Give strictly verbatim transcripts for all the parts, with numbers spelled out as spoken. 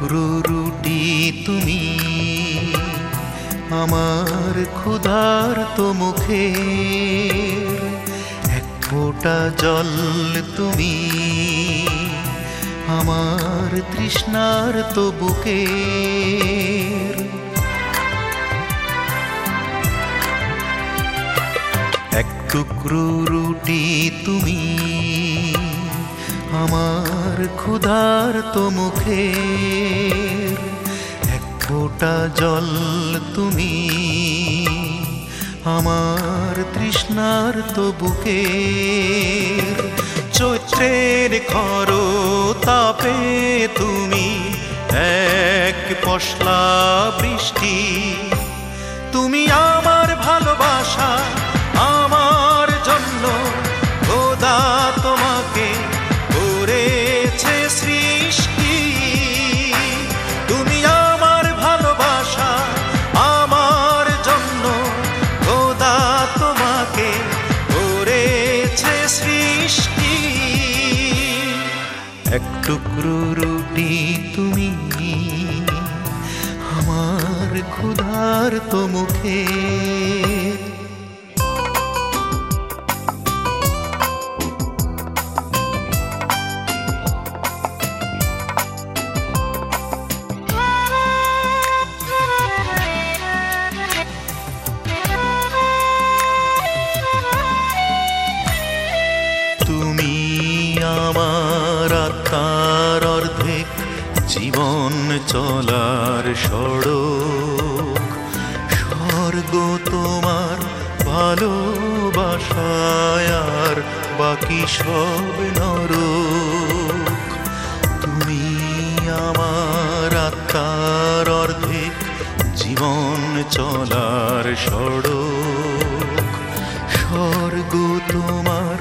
টুকরো রুটি তুমি, আমার ক্ষুধার্ত মুখে এক ফোঁটা জল তুমি, আমার তৃষ্ণার্ত বুকে। এক টুকরো রুটি তুমি, আমার ক্ষুধার্ত মুখে এক ফোঁটা জল তুমি, আমার তৃষ্ণার্ত বুকে। চৈত্রের খর তাপে তুমি এক পশলা বৃষ্টি, তুমি আমার ভালোবাসা আমার জন্য খোদা তোমাকে করেছে সৃষ্টি। তুমি আমার ভালোবাসা আমার জন্য খোদা তোমাকে করেছে সৃষ্টি। এক টুকরো রুটি তুমি, আমার ক্ষুধার্ত মুখে। তুমি আমার আত্মার অর্ধেক, জীবন চলার সড়ক, স্বর্গ তোমার ভালোবাসায় আর বাকি সব নরক। তুমি আমার আত্মার অর্ধেক, জীবন চলার সড়ক, স্বর্গ তোমার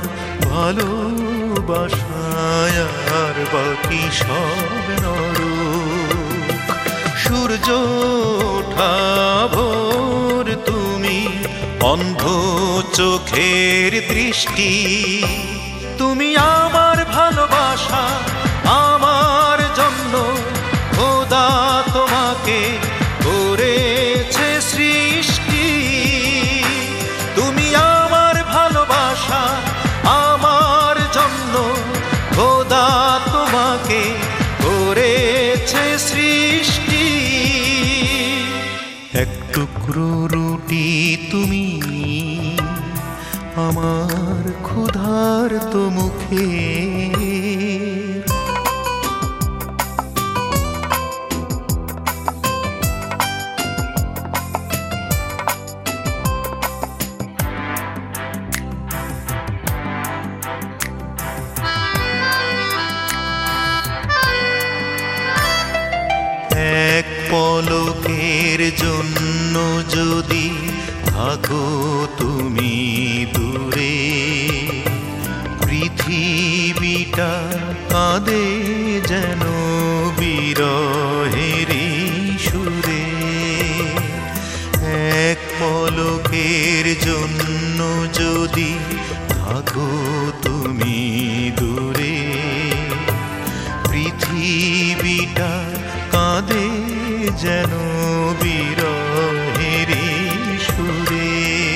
ভালোবাসায় আর বাকি সব নরক। সূর্য ওঠা ভোর তুমি, অন্ধ চোখের দৃষ্টি, তুমি আমার ভালোবাসা আমার জন্য খোদা তোমাকে করেছে সৃষ্টি। তুমি আমার ভালোবাসা আমার জন্য খোদা তোমাকে করেছে সৃষ্টি। এক টুকরো রুটি তুমি, আমার ক্ষুধার্ত মুখে। এক পলকের জন্য যদি থাকো তুমি দূরে, পৃথিবীটা কাঁদে যেন বিরহের সুরে। এক পলকের জন্য যদি থাকো তুমি দূরে, পৃথিবীটা কাঁদে যেন বিরহের সুরে।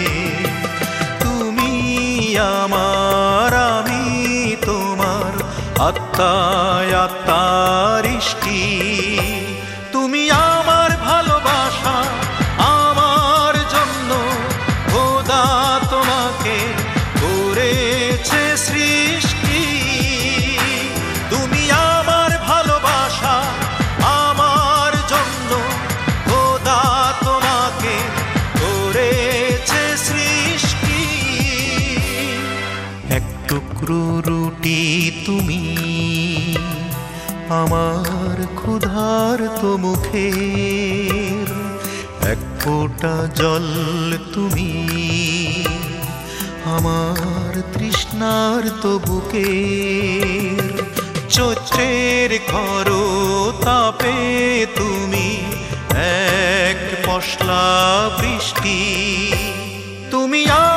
তুমি আমার আমি তোমার, আত্মায় আত্মার ইষ্টি। তুমি আমার ভালোবাসা আমার জন্য খোদা তোমাকে করেছে সৃষ্টি। তুমি আমার ভালোবাসা আমার জন্য খোদা তোমাকে করেছে সৃষ্টি। এক টুকরো রুটি তুমি, আমার ক্ষুধার্ত মুখের এক ফোঁটা জল তুমি, আমার তৃষ্ণার্ত বুকের। চৈত্রের খর তাপে তুমি এক পশলা বৃষ্টি, তুমি